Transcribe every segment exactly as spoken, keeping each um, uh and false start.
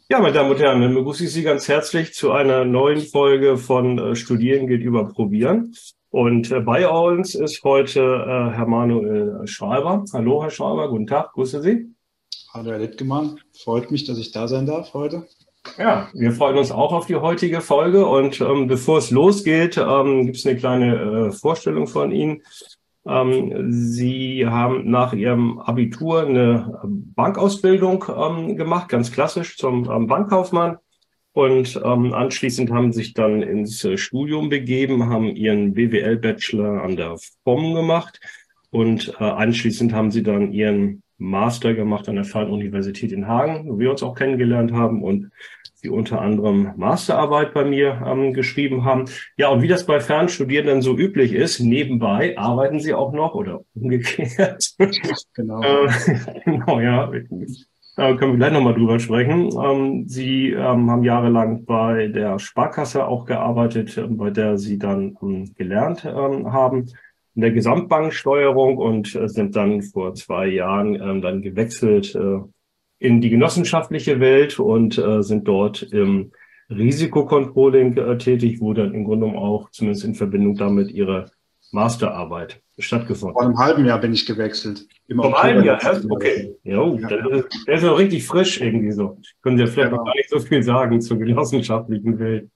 Ja, meine Damen und Herren, dann begrüße ich Sie ganz herzlich zu einer neuen Folge von äh, Studieren geht über Probieren. Und äh, bei uns ist heute äh, Herr Manuel Schreiber. Hallo, Herr Schreiber, guten Tag, grüße Sie. Hallo Herr Littgemann, freut mich, dass ich da sein darf heute. Ja, wir freuen uns auch auf die heutige Folge. Und ähm, bevor es losgeht, ähm, gibt es eine kleine äh, Vorstellung von Ihnen. Ähm, Sie haben nach Ihrem Abitur eine Bankausbildung ähm, gemacht, ganz klassisch zum ähm, Bankkaufmann. Und ähm, anschließend haben sich dann ins äh, Studium begeben, haben ihren B W L-Bachelor an der F O M gemacht und äh, anschließend haben sie dann ihren Master gemacht an der Freien Universität in Hagen, wo wir uns auch kennengelernt haben und sie unter anderem Masterarbeit bei mir ähm, geschrieben haben. Ja, und wie das bei Fernstudierenden so üblich ist, nebenbei arbeiten sie auch noch oder umgekehrt. Genau. Äh, genau, ja. Da können wir gleich nochmal drüber sprechen. Ähm, Sie ähm, haben jahrelang bei der Sparkasse auch gearbeitet, äh, bei der Sie dann ähm, gelernt ähm, haben, in der Gesamtbanksteuerung und äh, sind dann vor zwei Jahren ähm, dann gewechselt äh, in die genossenschaftliche Welt und äh, sind dort im Risikocontrolling äh, tätig, wo dann im Grunde genommen auch zumindest in Verbindung damit Ihre Masterarbeit stattgefunden Vor hat. einem halben Jahr bin ich gewechselt, im Vom Oktober halben Jahr letzten erst? Jahres. Okay. Jo, Ja, dann ist, der ist noch richtig frisch irgendwie so. Können Sie ja vielleicht noch gar genau. nicht so viel sagen zur genossenschaftlichen Welt.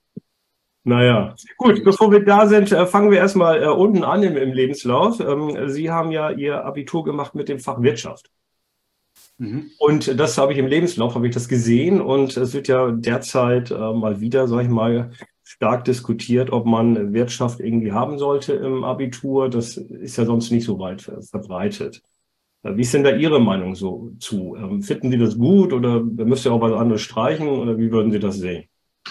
Naja, gut, bevor wir da sind, äh, fangen wir erstmal äh, unten an im, im Lebenslauf. Ähm, Sie haben ja Ihr Abitur gemacht mit dem Fach Wirtschaft. Mhm. Und das habe ich im Lebenslauf, habe ich das gesehen. Und es wird ja derzeit äh, mal wieder, sage ich mal, stark diskutiert, ob man Wirtschaft irgendwie haben sollte im Abitur. Das ist ja sonst nicht so weit äh, verbreitet. Wie ist denn da Ihre Meinung so zu? Ähm, Finden Sie das gut oder müsst ihr auch was anderes streichen oder wie würden Sie das sehen?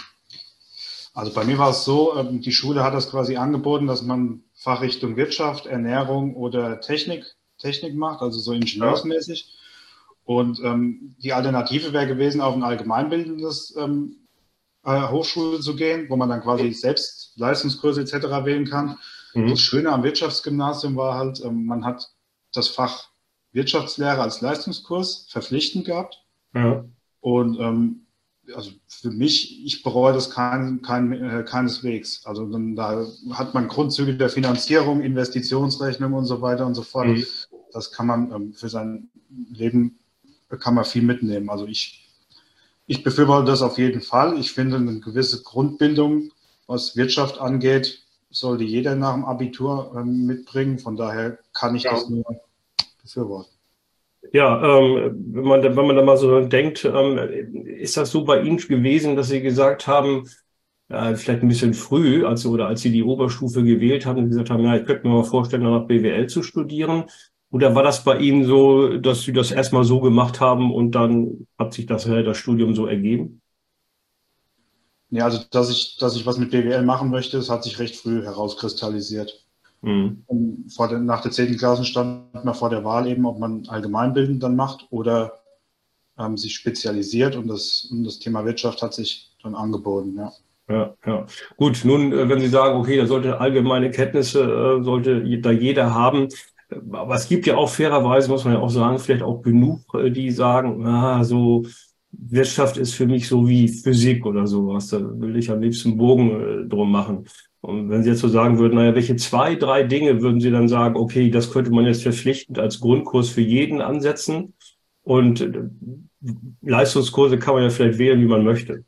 Also bei mir war es so, ähm, die Schule hat das quasi angeboten, dass man Fachrichtung Wirtschaft, Ernährung oder Technik, Technik macht, also so Ja. ingenieursmäßig. Und ähm, die Alternative wäre gewesen, auf ein allgemeinbildendes ähm, äh, Hochschule zu gehen, wo man dann quasi selbst Leistungskurse et cetera wählen kann. Das Mhm. Schöne am Wirtschaftsgymnasium war halt, ähm, man hat das Fach Wirtschaftslehre als Leistungskurs verpflichtend gehabt. Ja. Und ähm, also für mich, ich bereue das kein, kein, äh, keineswegs. Also dann, da hat man Grundzüge der Finanzierung, Investitionsrechnung und so weiter und so fort. Mhm. Das kann man ähm, für sein Leben, kann man viel mitnehmen. Also ich, ich befürworte das auf jeden Fall. Ich finde, eine gewisse Grundbildung, was Wirtschaft angeht, sollte jeder nach dem Abitur ähm, mitbringen. Von daher kann ich Ja. das nur befürworten. Ja, ähm, wenn man, da- wenn man da mal so denkt, ähm, ist das so bei Ihnen gewesen, dass Sie gesagt haben, äh, vielleicht ein bisschen früh, als Sie, oder als Sie die Oberstufe gewählt haben, und gesagt haben, ja, ich könnte mir mal vorstellen, noch B W L zu studieren? Oder war das bei Ihnen so, dass Sie das erstmal so gemacht haben und dann hat sich das, äh, das Studium so ergeben? Ja, also dass ich, dass ich was mit B W L machen möchte, das hat sich recht früh herauskristallisiert. Mhm. Und vor der, nach der zehnten Klasse stand man vor der Wahl eben, ob man allgemeinbildend dann macht oder ähm, sich spezialisiert. Und das, und das Thema Wirtschaft hat sich dann angeboten, ja. Ja, ja. Gut, nun, äh, wenn Sie sagen, okay, da sollte allgemeine Kenntnisse, äh, sollte je- da jeder haben. Äh, Aber es gibt ja auch fairerweise, muss man ja auch sagen, vielleicht auch genug, äh, die sagen, ah, so Wirtschaft ist für mich so wie Physik oder sowas. Da will ich am liebsten einen Bogen, äh, drum machen. Und wenn Sie jetzt so sagen würden, naja, welche zwei, drei Dinge würden Sie dann sagen, okay, das könnte man jetzt verpflichtend als Grundkurs für jeden ansetzen und äh, Leistungskurse kann man ja vielleicht wählen, wie man möchte.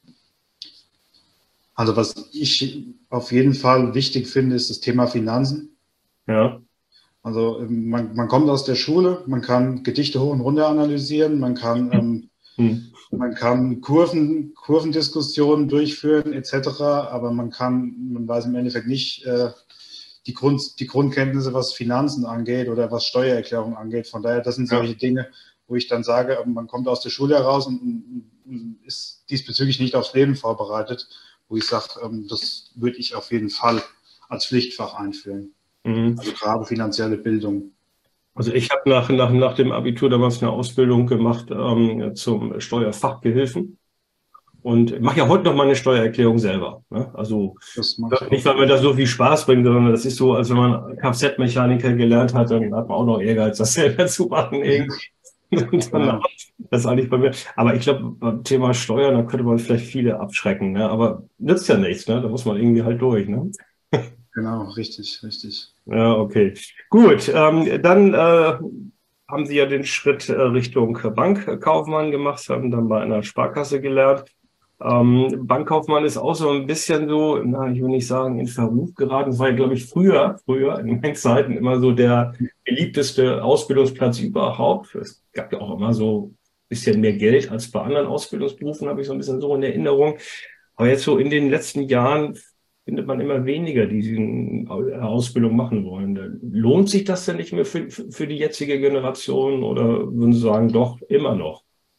Also was ich auf jeden Fall wichtig finde, ist das Thema Finanzen. Ja. Also ähm, man, man kommt aus der Schule, man kann Gedichte hoch und runter analysieren, man kann, ähm, Hm. man kann Kurven, Kurvendiskussionen durchführen et cetera, aber man kann, man weiß im Endeffekt nicht äh, die, Grund, die Grundkenntnisse, was Finanzen angeht oder was Steuererklärung angeht. Von daher, das sind Ja. solche Dinge, wo ich dann sage, man kommt aus der Schule heraus und, und, und ist diesbezüglich nicht aufs Leben vorbereitet, wo ich sage, ähm, das würde ich auf jeden Fall als Pflichtfach einführen. Mhm. Also gerade finanzielle Bildung. Also ich habe nach, nach, nach dem Abitur damals eine Ausbildung gemacht ähm, zum Steuerfachgehilfen und mache ja heute noch meine Steuererklärung selber. Ne? Also Das mache ich nicht, auch. weil mir das so viel Spaß bringt, sondern das ist so, als wenn man Kfz-Mechaniker gelernt hat, dann hat man auch noch Ehrgeiz, das selber zu machen. Irgendwie. Genau. Das ist eigentlich bei mir. Aber ich glaube, beim Thema Steuern, da könnte man vielleicht viele abschrecken, ne? Aber nützt ja nichts, ne? Da muss man irgendwie halt durch, ne? Genau, richtig, richtig. Ja, okay. Gut, ähm, dann äh, haben Sie ja den Schritt äh, Richtung Bankkaufmann gemacht, haben dann bei einer Sparkasse gelernt. Ähm, Bankkaufmann ist auch so ein bisschen so, na, ich will nicht sagen, in Verruf geraten. Das war ja, glaube ich, früher, früher in meinen Zeiten immer so der beliebteste Ausbildungsplatz überhaupt. Es gab ja auch immer so ein bisschen mehr Geld als bei anderen Ausbildungsberufen, habe ich so ein bisschen so in Erinnerung. Aber jetzt so in den letzten Jahren findet man immer weniger, die diese Ausbildung machen wollen. Lohnt sich das denn nicht mehr für, für die jetzige Generation oder würden Sie sagen, doch, immer noch?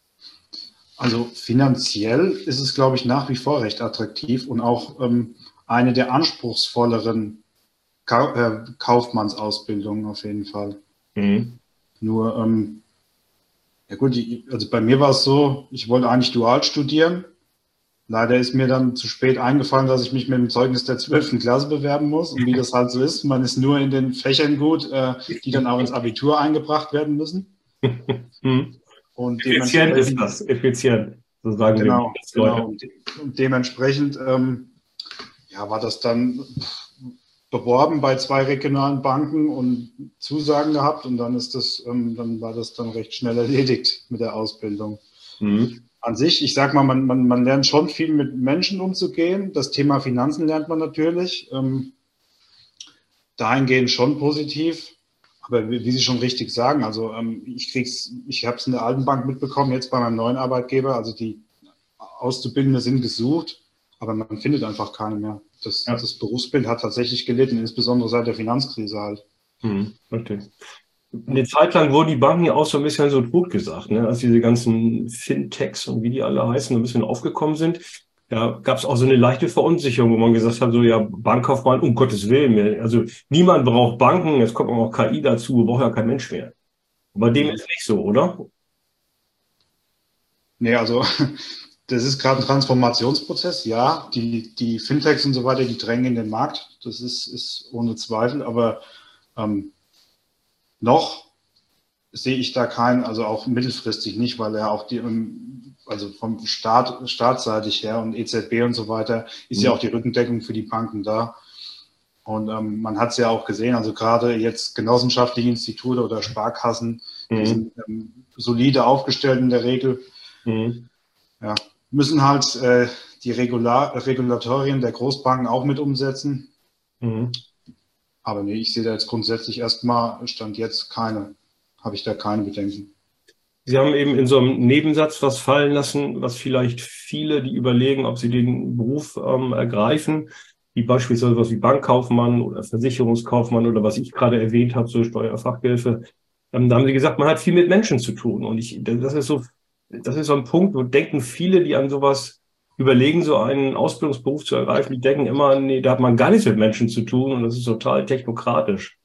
Also finanziell ist es, glaube ich, nach wie vor recht attraktiv und auch ähm, eine der anspruchsvolleren Ka äh, Kaufmannsausbildungen auf jeden Fall. Mhm. Nur, ähm, ja gut, die, also bei mir war es so, ich wollte eigentlich dual studieren. Leider ist mir dann zu spät eingefallen, dass ich mich mit dem Zeugnis der zwölften Klasse bewerben muss. Und wie das halt so ist, man ist nur in den Fächern gut, äh, die dann auch ins Abitur eingebracht werden müssen. Mhm. Und Effizient ist dementsprechend, das, effizient, so sagen wir genau, Leute. genau. Und, de und dementsprechend ähm, ja, war das dann beworben bei zwei regionalen Banken und Zusagen gehabt. Und dann ist das, ähm, dann war das dann recht schnell erledigt mit der Ausbildung. Mhm. An sich, ich sag mal, man, man, man lernt schon viel mit Menschen umzugehen. Das Thema Finanzen lernt man natürlich. Ähm, dahingehend schon positiv. Aber wie, wie Sie schon richtig sagen, also ähm, ich krieg's, ich habe es in der alten Bank mitbekommen, jetzt bei meinem neuen Arbeitgeber. Also die Auszubildende sind gesucht, aber man findet einfach keine mehr. Das, Ja. das Berufsbild hat tatsächlich gelitten, insbesondere seit der Finanzkrise halt. Mhm. Okay. Eine Zeit lang wurden die Banken ja auch so ein bisschen so totgesagt, ne? Als diese ganzen Fintechs und wie die alle heißen, ein bisschen aufgekommen sind. Da gab es auch so eine leichte Verunsicherung, wo man gesagt hat, so ja, Bankkaufmann, um Gottes Willen. Also niemand braucht Banken, jetzt kommt auch noch K I dazu, braucht ja kein Mensch mehr. Bei dem ist nicht so, oder? Nee, also das ist gerade ein Transformationsprozess. Ja, die, die Fintechs und so weiter, die drängen in den Markt. Das ist, ist ohne Zweifel, aber ähm, noch sehe ich da keinen, also auch mittelfristig nicht, weil er auch die, also vom Staat, staatsseitig her und E Z B und so weiter, ist ja auch die Rückendeckung für die Banken da. Und ähm, man hat es ja auch gesehen, also gerade jetzt genossenschaftliche Institute oder Sparkassen, die Mhm. sind ähm, solide aufgestellt in der Regel, Mhm. ja, müssen halt äh, die Regular Regulatorien der Großbanken auch mit umsetzen. Mhm. Aber nee, ich sehe da jetzt grundsätzlich erstmal, Stand jetzt keine, habe ich da keine Bedenken. Sie haben eben in so einem Nebensatz was fallen lassen, was vielleicht viele, die überlegen, ob sie den Beruf ähm, ergreifen, wie beispielsweise was wie Bankkaufmann oder Versicherungskaufmann oder was ich gerade erwähnt habe, so Steuerfachhilfe. Ähm, da haben Sie gesagt, man hat viel mit Menschen zu tun. Und ich, das ist so, das ist so ein Punkt, wo denken viele, die an sowas überlegen, so einen Ausbildungsberuf zu ergreifen, die denken immer, nee, da hat man gar nichts mit Menschen zu tun und das ist total technokratisch.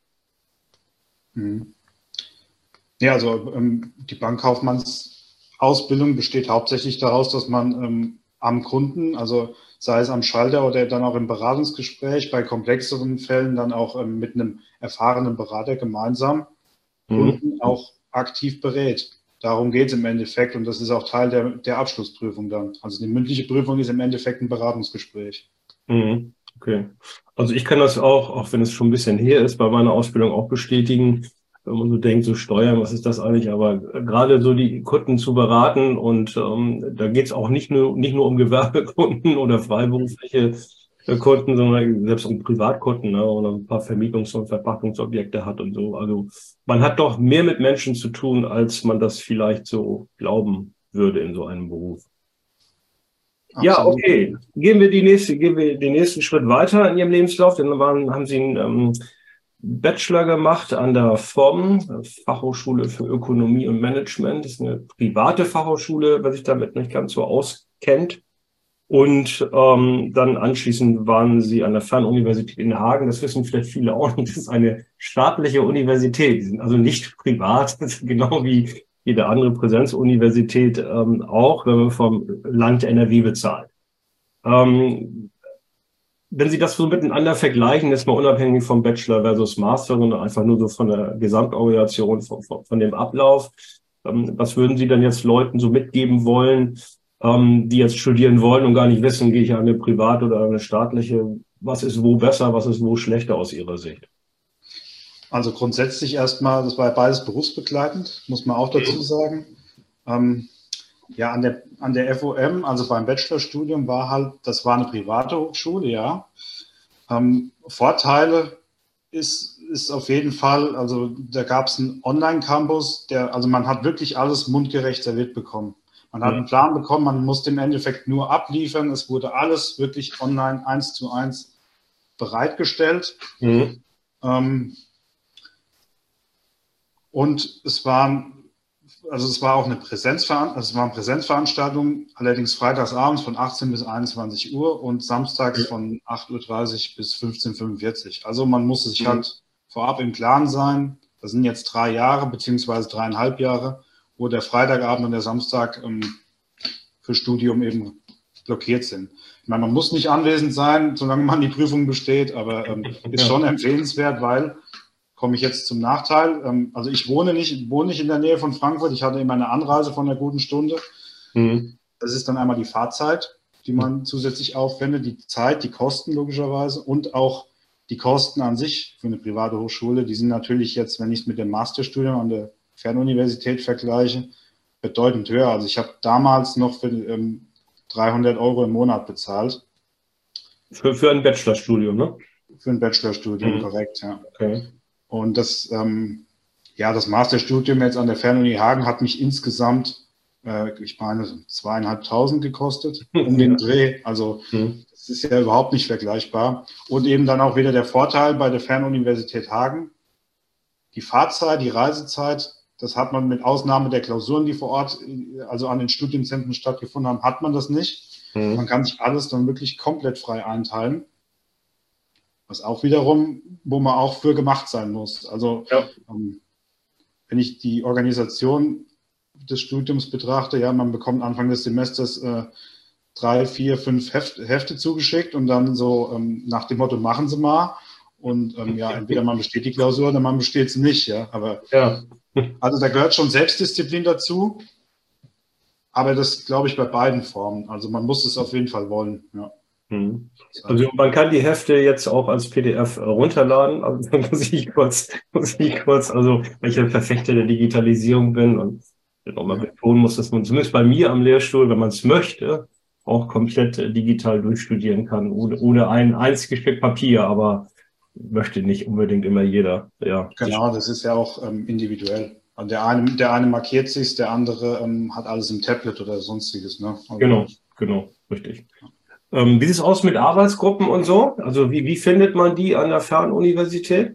Mhm. Ja, also ähm, die Bankkaufmannsausbildung besteht hauptsächlich daraus, dass man ähm, am Kunden, also sei es am Schalter oder dann auch im Beratungsgespräch, bei komplexeren Fällen dann auch ähm, mit einem erfahrenen Berater gemeinsam Mhm. Kunden auch aktiv berät. Darum geht es im Endeffekt und das ist auch Teil der, der Abschlussprüfung dann. Also die mündliche Prüfung ist im Endeffekt ein Beratungsgespräch. Mhm. Okay. Also ich kann das auch, auch wenn es schon ein bisschen her ist, bei meiner Ausbildung auch bestätigen, wenn man so denkt, so Steuern, was ist das eigentlich? Aber gerade so die Kunden zu beraten und ähm, da geht es auch nicht nur, nicht nur um Gewerbekunden oder freiberufliche äh, Kunden, sondern selbst um Privatkunden, ne, oder ein paar Vermietungs- und Verpachtungsobjekte hat und so. Also man hat doch mehr mit Menschen zu tun, als man das vielleicht so glauben würde in so einem Beruf. Ja, Absolut. okay. Gehen wir die nächste, gehen wir den nächsten Schritt weiter in Ihrem Lebenslauf. Dann waren, haben Sie einen ähm, Bachelor gemacht an der F O M, Fachhochschule für Ökonomie und Management. Das ist eine private Fachhochschule, wer sich damit nicht ganz so auskennt. Und ähm, dann anschließend waren Sie an der Fernuniversität in Hagen. Das wissen vielleicht viele auch nicht. Das ist eine staatliche Universität. Die sind also nicht privat, genau wie jede andere Präsenzuniversität ähm, auch, wenn man vom Land N R W bezahlt. Ähm, wenn Sie das so miteinander vergleichen, jetzt mal unabhängig vom Bachelor versus Master, sondern einfach nur so von der Gesamtorganisation, von, von, von dem Ablauf, Ähm, was würden Sie dann jetzt Leuten so mitgeben wollen, ähm, die jetzt studieren wollen und gar nicht wissen, gehe ich an eine private oder eine staatliche? Was ist wo besser, was ist wo schlechter aus Ihrer Sicht? Also grundsätzlich erstmal, das war ja beides berufsbegleitend, muss man auch dazu sagen. Ähm, ja, an der, an der F O M, also beim Bachelorstudium, war halt, das war eine private Hochschule, ja. Ähm, Vorteile ist, ist auf jeden Fall, also da gab es einen Online-Campus, der, also man hat wirklich alles mundgerecht serviert bekommen. Man hat einen Plan bekommen, man musste im Endeffekt nur abliefern. Es wurde alles wirklich online eins zu eins bereitgestellt. Mhm. Ähm, und es waren, also es war auch eine Präsenzveranstaltung, also es waren Präsenzveranstaltungen, allerdings freitags abends von achtzehn bis einundzwanzig Uhr und samstags von acht Uhr dreißig bis fünfzehn Uhr fünfundvierzig. Also man musste sich Mhm. halt vorab im Klaren sein, das sind jetzt drei Jahre beziehungsweise dreieinhalb Jahre, wo der Freitagabend und der Samstag ähm, für Studium eben blockiert sind. Ich meine, man muss nicht anwesend sein, solange man die Prüfung besteht, aber ähm, ist Ja. schon empfehlenswert, weil, komme ich jetzt zum Nachteil, ähm, also ich wohne nicht, wohne nicht in der Nähe von Frankfurt, ich hatte immer eine Anreise von einer guten Stunde. Mhm. Das ist dann einmal die Fahrzeit, die man zusätzlich aufwendet, die Zeit, die Kosten logischerweise und auch die Kosten an sich für eine private Hochschule. Die sind natürlich jetzt, wenn ich es mit dem Masterstudium an der Fernuniversität vergleiche, bedeutend höher. Also ich habe damals noch für ähm, dreihundert Euro im Monat bezahlt. Für, für ein Bachelorstudium, ne? Für ein Bachelorstudium, Mhm. korrekt, ja. Okay. Und das, ähm, ja, das Masterstudium jetzt an der Fernuni Hagen hat mich insgesamt, äh, ich meine, zweieinhalbtausend gekostet um Ja. den Dreh. Also Mhm. das ist ja überhaupt nicht vergleichbar. Und eben dann auch wieder der Vorteil bei der Fernuniversität Hagen, die Fahrzeit, die Reisezeit, das hat man mit Ausnahme der Klausuren, die vor Ort, also an den Studienzentren stattgefunden haben, hat man das nicht. Man Mhm. kann sich alles dann wirklich komplett frei einteilen. Was auch wiederum, wo man auch für gemacht sein muss. Also Ja. ähm, wenn ich die Organisation des Studiums betrachte, ja, man bekommt Anfang des Semesters äh, drei, vier, fünf Heft, Hefte zugeschickt und dann so ähm, nach dem Motto, machen Sie mal. Und ähm, ja, entweder man besteht die Klausur oder man besteht sie nicht. Ja. Aber Ja. also da gehört schon Selbstdisziplin dazu, aber das glaube ich bei beiden Formen. Also man muss es auf jeden Fall wollen. Ja. Mhm. Das Also heißt, man kann die Hefte jetzt auch als P D F äh, runterladen. Also da muss ich kurz, muss ich kurz, also weil ich ein Verfechter der Digitalisierung bin und nochmal ja. betonen muss, dass man zumindest bei mir am Lehrstuhl, wenn man es möchte, auch komplett äh, digital durchstudieren kann, ohne, ohne ein einziges Stück Papier, aber möchte nicht unbedingt immer jeder. Ja, das, Genau, das ist ja auch ähm, individuell. Also der eine, der eine markiert sich, der andere ähm, hat alles im Tablet oder sonstiges. Ne? Also genau, genau, richtig. Ähm, wie sieht es aus mit Arbeitsgruppen und so? Also wie, wie findet man die an der Fernuniversität?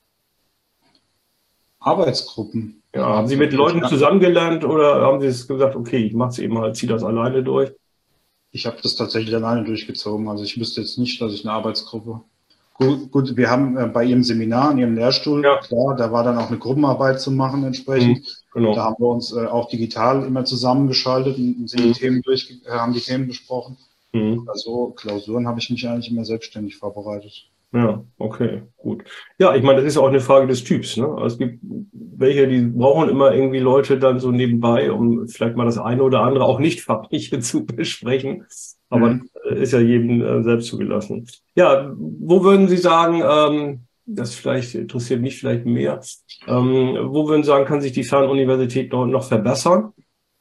Arbeitsgruppen. Ja, haben Sie mit Ich, Leuten zusammengelernt oder haben Sie es gesagt, okay, ich mache es eben halt, ziehe das alleine durch? ich habe das tatsächlich alleine durchgezogen. Also ich wüsste jetzt nicht, dass ich eine Arbeitsgruppe. Gut, gut wir haben äh, bei Ihrem Seminar, in Ihrem Lehrstuhl, Ja, klar, da war dann auch eine Gruppenarbeit zu machen mhm, entsprechend. Da genau. haben wir uns äh, auch digital immer zusammengeschaltet und sind die Mhm, Themen durch, äh, haben die Themen besprochen. mhm. Also Klausuren habe ich mich eigentlich immer selbstständig vorbereitet. Ja, okay, gut. Ja, ich meine, das ist auch eine Frage des Typs, ne? Also es gibt welche, die brauchen immer irgendwie Leute dann so nebenbei, um vielleicht mal das eine oder andere auch nicht fachliche zu besprechen. Aber Mhm. das ist ja jedem äh, selbst zugelassen. Ja, wo würden Sie sagen, ähm, das vielleicht interessiert mich vielleicht mehr, ähm, wo würden Sie sagen, kann sich die Fernuniversität noch, noch verbessern?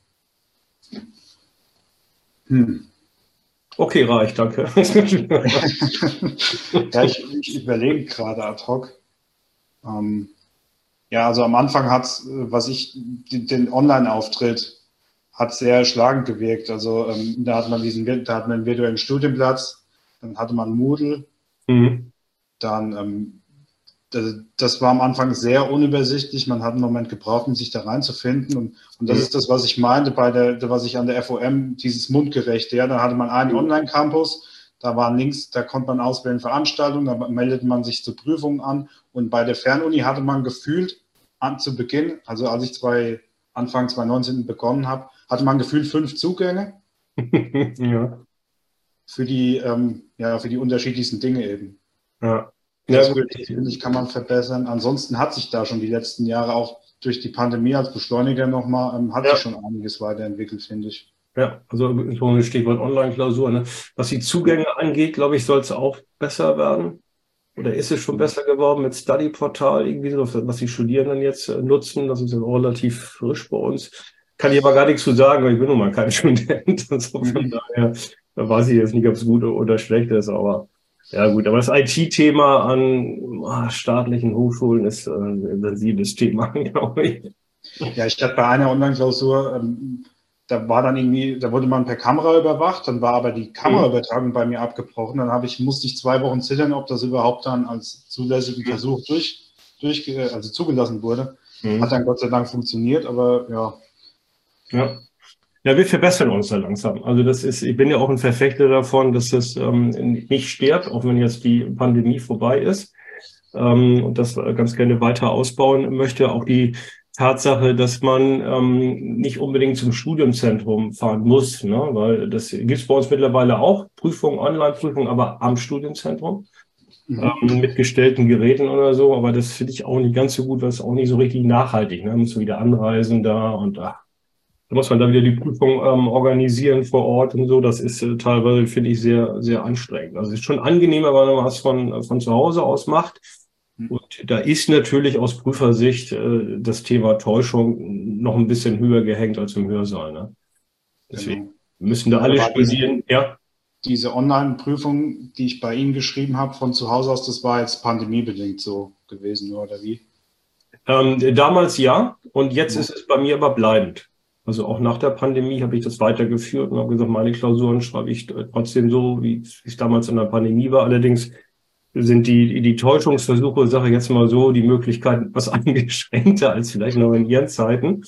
Hm. Okay, reicht, danke. Ja, ich, ich überlege gerade ad hoc. Ähm, ja, also am Anfang hat es, was ich, den, den Online-Auftritt hat sehr erschlagend gewirkt. Also ähm, da hat man diesen, da hat man einen virtuellen Studienplatz, dann hatte man Moodle, Mhm. dann ähm, das, das war am Anfang sehr unübersichtlich. Man hat einen Moment gebraucht, um sich da reinzufinden. Und, und das Mhm. ist das, was ich meinte bei der, was ich an der F O M, dieses Mundgerechte. Ja, da hatte man einen Online-Campus, da waren Links, da konnte man auswählen Veranstaltungen, da meldete man sich zu Prüfungen an. Und bei der Fernuni hatte man gefühlt an zu Beginn, also als ich zwei, Anfang zwanzig neunzehn begonnen habe, hatte man gefühlt fünf Zugänge Ja, für die, ähm, ja, für die unterschiedlichsten Dinge eben. ja. Das Ja, würde ich, finde ich, kann man verbessern. Ansonsten hat sich da schon die letzten Jahre auch durch die Pandemie als Beschleuniger nochmal, ähm, hat ja. sich schon einiges weiterentwickelt, finde ich. Ja, also so ein Stichwort Online-Klausur. Ne? Was die Zugänge angeht, glaube ich, soll es auch besser werden. Oder ist es schon besser geworden mit Study-Portal, irgendwie so, was die Studierenden jetzt äh, nutzen? Das ist ja relativ frisch bei uns. Kann ich aber gar nichts zu sagen, weil ich bin nun mal kein Student. Also von Mhm. daher weiß ich jetzt nicht, ob es gut oder schlecht ist. Aber ja gut, aber das I T-Thema an ah, staatlichen Hochschulen ist äh, ein sensibles Thema, glaube ich. Ja, ich hatte bei einer Online-Klausur, ähm, da war dann irgendwie, da wurde man per Kamera überwacht, dann war aber die Mhm. Kameraübertragung bei mir abgebrochen. Dann habe ich, musste ich zwei Wochen zittern, ob das überhaupt dann als zulässigen Versuch durch, durch, also zugelassen wurde. Mhm. Hat dann Gott sei Dank funktioniert, aber ja. Ja. Ja, wir verbessern uns da langsam. Also das ist, ich bin ja auch ein Verfechter davon, dass es ähm, nicht stirbt, auch wenn jetzt die Pandemie vorbei ist. Ähm, und das ganz gerne weiter ausbauen möchte. Auch die Tatsache, dass man ähm, nicht unbedingt zum Studienzentrum fahren muss, ne? Weil das gibt es bei uns mittlerweile auch, Prüfungen, Online-Prüfungen, aber am Studienzentrum Mhm. ähm, mit gestellten Geräten oder so. Aber das finde ich auch nicht ganz so gut, weil es auch nicht so richtig nachhaltig. Ne? Man muss wieder anreisen da und ach, da muss man dann wieder die Prüfung ähm, organisieren vor Ort und so. Das ist äh, teilweise, finde ich, sehr, sehr anstrengend. Also es ist schon angenehmer, wenn man was von, von zu Hause aus macht. Und da ist natürlich aus Prüfersicht äh, das Thema Täuschung noch ein bisschen höher gehängt als im Hörsaal. Ne? Deswegen Genau. müssen da alle Aber war diese, studieren. Ja, diese Online-Prüfung, die ich bei Ihnen geschrieben habe von zu Hause aus, das war jetzt pandemiebedingt so gewesen, oder wie? ähm, damals ja. Und jetzt Ja. ist es bei mir aber bleibend. Also auch nach der Pandemie habe ich das weitergeführt und habe gesagt, meine Klausuren schreibe ich äh, trotzdem so, wie es damals in der Pandemie war. Allerdings sind die, die Täuschungsversuche, sage ich jetzt mal so, die Möglichkeiten etwas eingeschränkter als vielleicht noch in ihren Zeiten.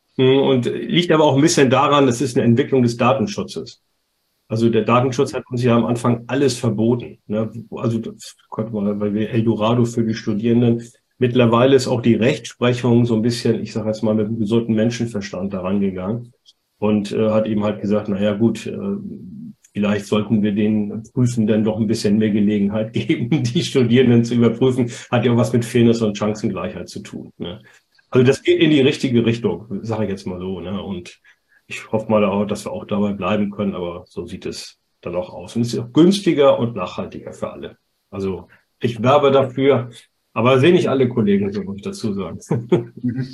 Und liegt aber auch ein bisschen daran, das ist eine Entwicklung des Datenschutzes. Also der Datenschutz hat uns ja am Anfang alles verboten. Ne? Also das konnte man, weil wir Eldorado für die Studierenden. Mittlerweile ist auch die Rechtsprechung so ein bisschen, ich sage jetzt mal, mit einem gesunden Menschenverstand daran gegangen und äh, hat eben halt gesagt, na ja, gut, äh, vielleicht sollten wir den Prüfenden doch ein bisschen mehr Gelegenheit geben, die Studierenden zu überprüfen. Hat ja auch was mit Fairness und Chancengleichheit zu tun. Ne? Also das geht in die richtige Richtung, sage ich jetzt mal so. Ne? Und ich hoffe mal auch, dass wir auch dabei bleiben können, aber so sieht es dann auch aus. Und es ist auch günstiger und nachhaltiger für alle. Also ich werbe dafür, aber sehen nicht alle Kollegen, so muss ich dazu sagen. Mhm.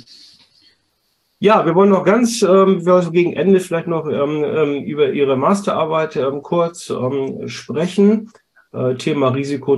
Ja, wir wollen noch ganz ähm, also gegen Ende vielleicht noch ähm, ähm, über Ihre Masterarbeit ähm, kurz ähm, sprechen. Äh, Thema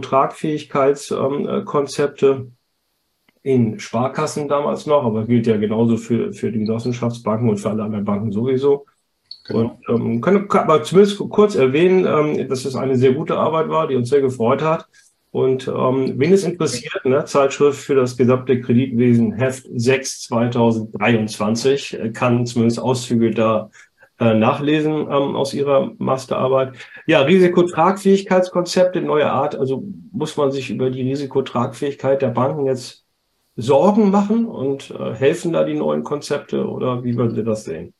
Risikotragfähigkeitskonzepte ähm, in Sparkassen damals noch, aber gilt ja genauso für, für die Genossenschaftsbanken und für alle anderen Banken sowieso. Und Genau. ähm, kann, kann aber zumindest kurz erwähnen, ähm, dass es eine sehr gute Arbeit war, die uns sehr gefreut hat. Und ähm, wen es interessiert, ne, Zeitschrift für das gesamte Kreditwesen, Heft sechs zweitausenddreiundzwanzig, äh, kann zumindest Auszüge da äh, nachlesen ähm, aus ihrer Masterarbeit. Ja, Risikotragfähigkeitskonzepte neuer Art. Also muss man sich über die Risikotragfähigkeit der Banken jetzt Sorgen machen und äh, helfen da die neuen Konzepte oder wie würden Sie das sehen?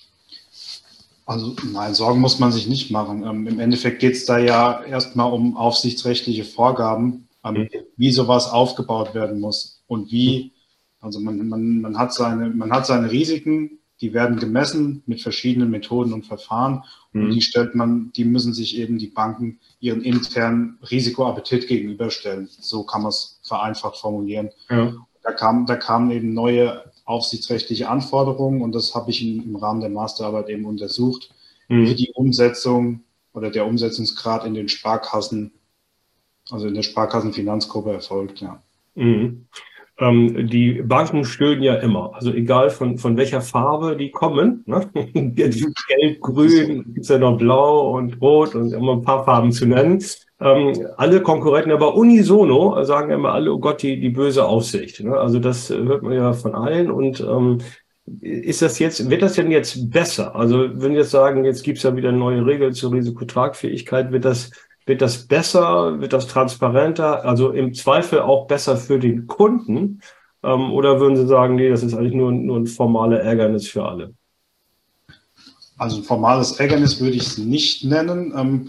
Also nein, Sorgen muss man sich nicht machen. Ähm, im Endeffekt geht es da ja erstmal um aufsichtsrechtliche Vorgaben, ähm, wie sowas aufgebaut werden muss und wie, also man, man, man, hat seine, man hat seine Risiken, die werden gemessen mit verschiedenen Methoden und Verfahren und die Mhm. stellt man, die müssen sich eben die Banken ihren internen Risikoappetit gegenüberstellen. So kann man es vereinfacht formulieren. Ja. Da kam, da kamen eben neue aufsichtsrechtliche Anforderungen und das habe ich im Rahmen der Masterarbeit eben untersucht, wie Mhm. die Umsetzung oder der Umsetzungsgrad in den Sparkassen, also in der Sparkassenfinanzgruppe erfolgt, ja. Mhm. Ähm, die Banken stöhnen ja immer, also egal von, von welcher Farbe die kommen, ne? Mhm. Gelb, Ist so. grün, gibt's ja noch blau und rot und immer ein paar Farben zu nennen. Ähm, alle Konkurrenten, aber unisono sagen immer alle, oh Gott, die, die böse Aussicht. Ne? Also das äh, hört man ja von allen und ähm, ist das jetzt, wird das denn jetzt besser? Also wenn wir jetzt sagen, jetzt gibt's ja wieder neue Regeln zur Risikotragfähigkeit, wird das Wird das besser? Wird das transparenter? Also im Zweifel auch besser für den Kunden? Ähm, oder würden Sie sagen, nee, das ist eigentlich nur, nur ein formaler Ärgernis für alle? Also ein formales Ärgernis würde ich es nicht nennen. Ähm,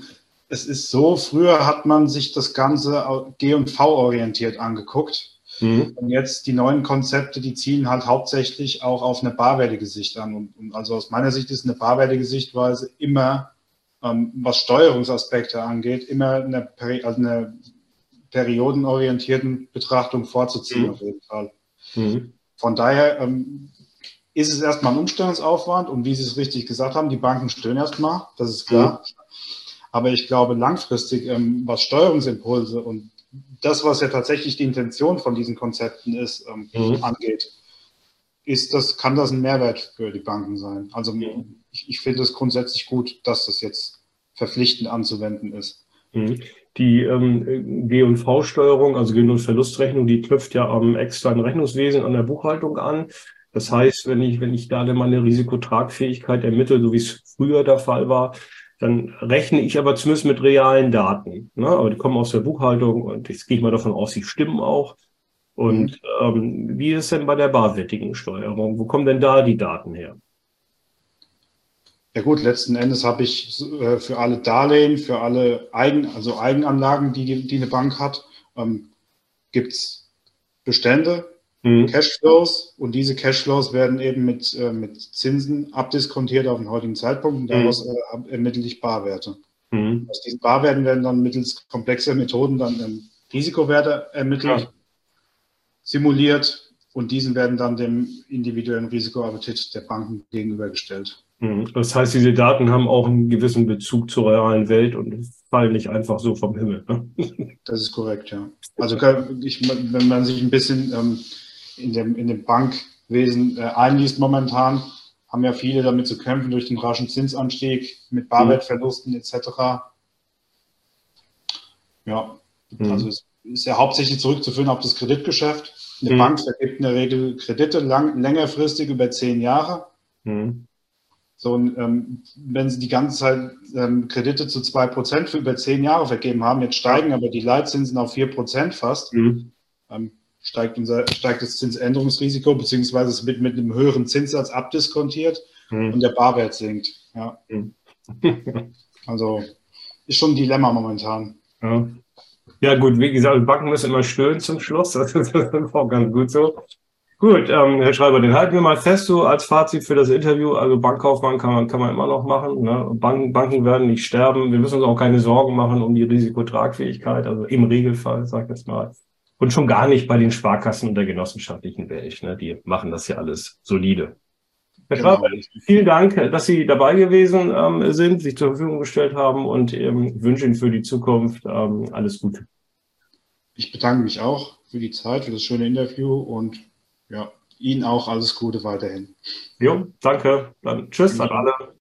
es ist so, früher hat man sich das Ganze G und V-orientiert angeguckt. Mhm. Und jetzt die neuen Konzepte, die ziehen halt hauptsächlich auch auf eine barwertige Sicht an. Und, und also aus meiner Sicht ist eine barwertige Sichtweise immer, ähm, was Steuerungsaspekte angeht, immer eine, Peri also eine periodenorientierten Betrachtung vorzuziehen, mhm. auf jeden Fall. Mhm. Von daher ähm, ist es erstmal ein Umstellungsaufwand und wie Sie es richtig gesagt haben, die Banken stören erstmal, das ist klar. Mhm. Aber ich glaube, langfristig, ähm, was Steuerungsimpulse und das, was ja tatsächlich die Intention von diesen Konzepten ist, ähm, mhm. angeht, ist das, kann das ein Mehrwert für die Banken sein. Also mhm. ich, ich finde es grundsätzlich gut, dass das jetzt verpflichtend anzuwenden ist. Mhm. Die ähm, G und V-Steuerung, also Gewinn- und Verlustrechnung, die knüpft ja am externen Rechnungswesen an der Buchhaltung an. Das heißt, wenn ich, wenn ich da meine Risikotragfähigkeit ermittle, so wie es früher der Fall war, dann rechne ich aber zumindest mit realen Daten. Ne? Aber die kommen aus der Buchhaltung und jetzt gehe ich mal davon aus, sie stimmen auch. Und mhm. ähm, wie ist es denn bei der barwertigen Steuerung? Wo kommen denn da die Daten her? Ja gut, letzten Endes habe ich äh, für alle Darlehen, für alle Eigen, also Eigenanlagen, die, die eine Bank hat, ähm, gibt es Bestände, mhm. Cashflows, und diese Cashflows werden eben mit, äh, mit Zinsen abdiskontiert auf den heutigen Zeitpunkt und daraus mhm. äh, ermittle ich Barwerte. Mhm. Aus diesen Barwerten werden dann mittels komplexer Methoden dann ähm, Risikowerte ermittelt, ja. simuliert, und diesen werden dann dem individuellen Risikoappetit der Banken gegenübergestellt. Das heißt, diese Daten haben auch einen gewissen Bezug zur realen Welt und fallen nicht einfach so vom Himmel. Ne? Das ist korrekt, ja. Also ich, wenn man sich ein bisschen ähm, in, dem, in dem Bankwesen äh, einliest momentan, haben ja viele damit zu kämpfen durch den raschen Zinsanstieg mit Barwertverlusten et cetera. Ja, mhm. also es ist ja hauptsächlich zurückzuführen auf das Kreditgeschäft. Eine mhm. Bank vergibt in der Regel Kredite lang, längerfristig über zehn Jahre. Mhm. So, und, ähm, wenn Sie die ganze Zeit ähm, Kredite zu zwei Prozent für über zehn Jahre vergeben haben, jetzt steigen aber die Leitzinsen auf vier Prozent fast, mhm. ähm, steigt, unser, steigt das Zinsänderungsrisiko, beziehungsweise es wird mit einem höheren Zinssatz abdiskontiert mhm. und der Barwert sinkt. Ja. Mhm. Also ist schon ein Dilemma momentan. Ja. Ja gut, wie gesagt, Banken müssen immer stöhnen zum Schluss, das ist auch ganz gut so. Gut, ähm, Herr Schreiber, den halten wir mal fest, so als Fazit für das Interview. Also Bankkaufmann kann man, kann man immer noch machen. Ne? Banken, Banken werden nicht sterben. Wir müssen uns auch keine Sorgen machen um die Risikotragfähigkeit, also im Regelfall, sag ich jetzt mal. Und schon gar nicht bei den Sparkassen und der genossenschaftlichen Welt. Ne? Die machen das ja alles solide. Herr genau. Schreiber, vielen Dank, dass Sie dabei gewesen ähm, sind, sich zur Verfügung gestellt haben, und ähm, wünsche Ihnen für die Zukunft ähm, alles Gute. Ich bedanke mich auch für die Zeit, für das schöne Interview, und ja, Ihnen auch alles Gute weiterhin. Jo, danke. Dann tschüss an alle.